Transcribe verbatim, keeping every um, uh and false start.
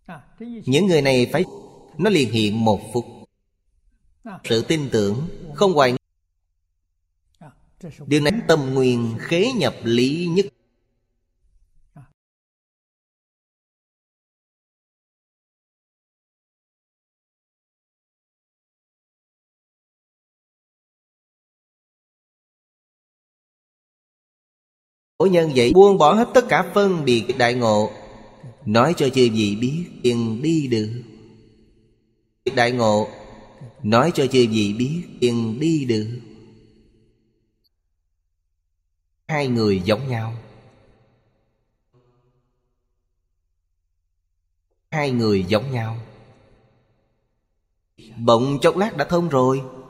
Những người này phải nó liền hiện một phút. Sự tin tưởng không hoài nghi. Điều này tâm nguyên khế nhập lý nhất. Cổ nhân vậy, buông bỏ hết tất cả phân biệt đại ngộ, nói cho chư vị biết tiền đi được. Đại ngộ nói cho chư vị biết tiền đi được. Hai người giống nhau. Hai người giống nhau. Bỗng chốc lát đã thông rồi.